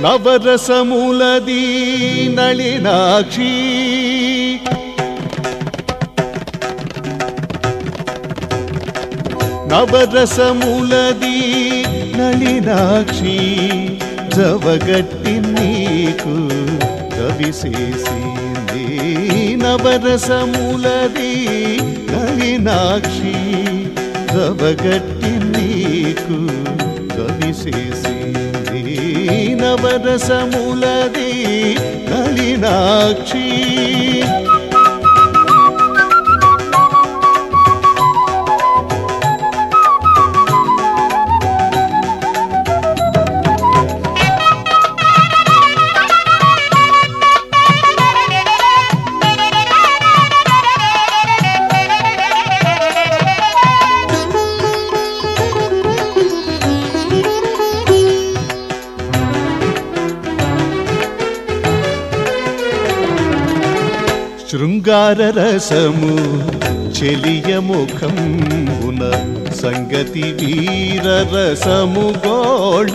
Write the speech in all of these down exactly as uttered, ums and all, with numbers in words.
నవరసములది నళినాక్షి నవరసములది నళినాక్షి జవగట్టి నీకు కవిసేసింది నవరసములది నళినాక్షి జవగట్టి నీకు కవిసేసింది నవరసములది నళినాక్షి శృంగార రసము చెలియ ముఖంబున సంగతి వీర రసము గోడ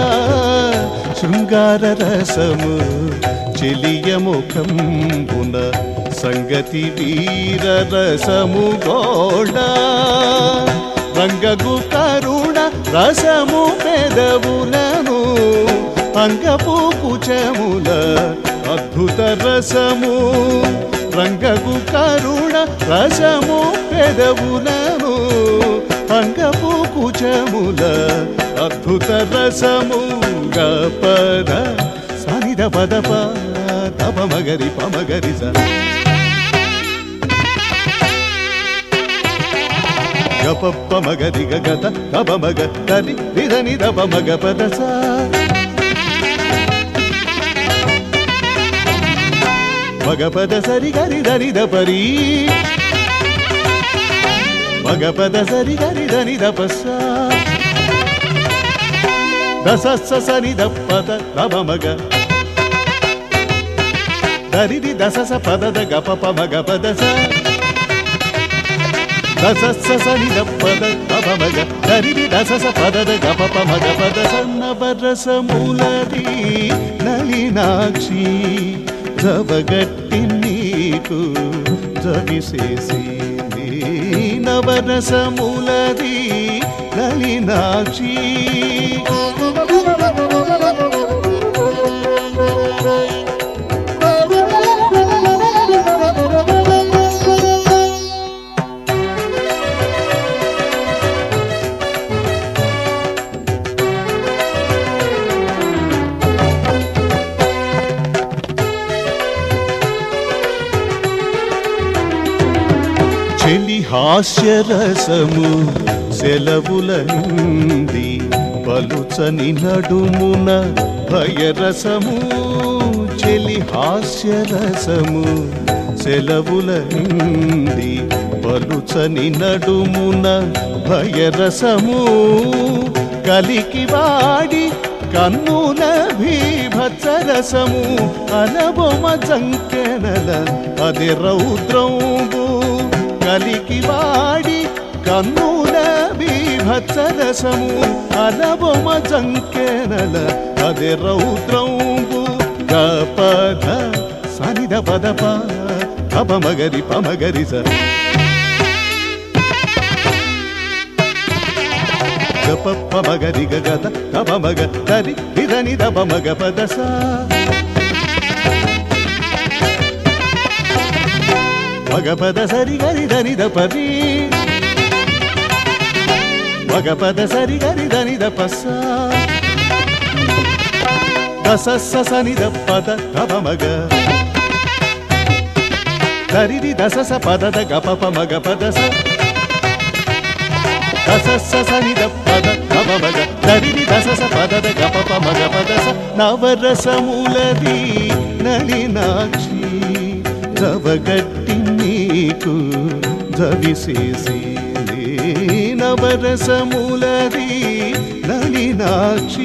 శృంగార రసము చెలియ ముఖంబున సంగతి వీర రసము గోడ రంగగు కరుణ రసము పెదవులను అంగపు కుచముల అద్భుత రసము రంగగు కరుణ రసము పెదవులను అంగపు కుచముల అద్భుత రసము గపద సనిద పదప తప మగరి పమగరి స గపప్ప మగరి గగత తప మగ తరి నిదని తప మగ పద స మగపద సరి గరి దని దపరి మగపద సరి గరి దని దపస దసస్స సని దప్పద నమ మగ దరిది దసస పదద గపప మగపద స దసస్స సని దప్పద నమ మగ దరిది దసస పదద గపప మగపద స నవరసములది నళినాక్షి జవగట్టి నీకు జవిసేసింది నవరసములది నళినాక్షి చెలి హాస్యరసము సెలవుల నుండి పలుచని నడుమున భయరసము చెలి హాస్యరసము సెలవుల నుండి పలుచని నడుమున భయరసము కలికి వాడి కన్నుల భీభత్సరసము అనబొమ జంకెనల అది రౌద్రంబు కలికి వాడి కన్నుల భీభత్సరసము అనబొమ జంకెనల అది రౌద్రంబు గపద సనిద పదప తప మగరి పమగరి స గపప్ప మగరి గగద తప మగ తరి నిదని తప మగ పద స మగపద సరి గరి దని దపరి మగపద సరి గరి దని దపస దసస్స సని దపద తప మగ దరిది దసస పదద గపప మగపద స దసస్స సని దపద తప మగ దరిది దసస పదద గపప మగపద స నవరసములది నళినాక్షి జవగట్టి నీకు జవిసేసింది నవరసములది నళినాక్షి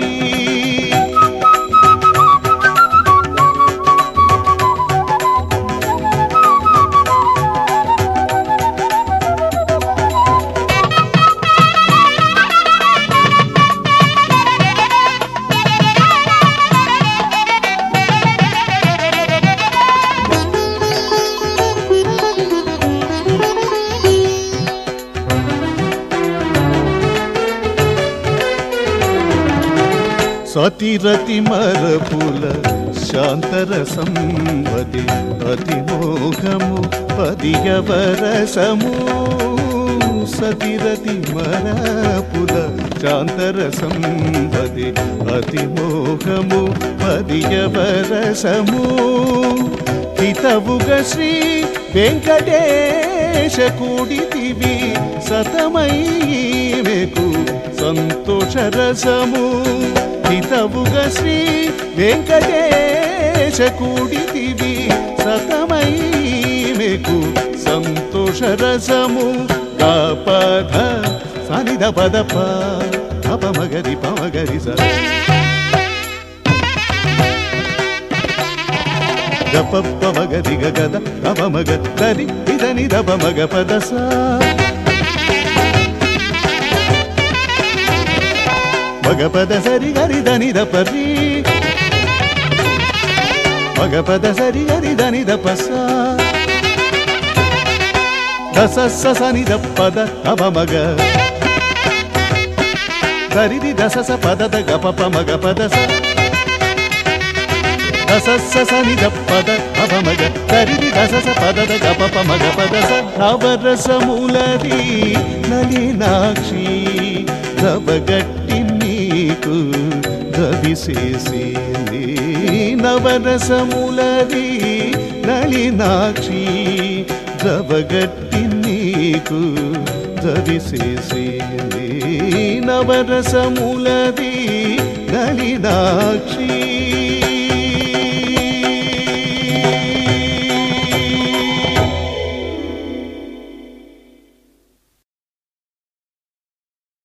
సతిరతి మరపుల శాంతరసంవది అతిమోహము పదియవరసము సతిరతి మరపుల శాంతరసంవది అతిమోహము పదియవరసము హితవుగ శ్రీ వెంకటేశ కూడితివి సతమై మెకు సంతోషరసము హితవుగ శ్రీ వెంకటేశ కూడితివి సతమై మెకు సంతోషరసము పద సనిద పద పమగరి పమగరి స గపప్ప మగరి గద గమగ దరి ఇదని దబ మగ పద స మగ పద సరి గరి దని ద పరి మగ పద సరి గరి దని ద పస దస స సని ద పద గమ మగ దరి ది దస స పద ద గప ప మగ పద స దస స సని ద పద గమ మగ దరి ది దస స పద ద గప ప మగ పద స నవరసములది నలినాక్షి దబగట్టి నీకు దవిసేసింది నవరసములది నలినాక్షి దబగట్టి నీకు దవిసేసింది నవరసములది నలినాక్షి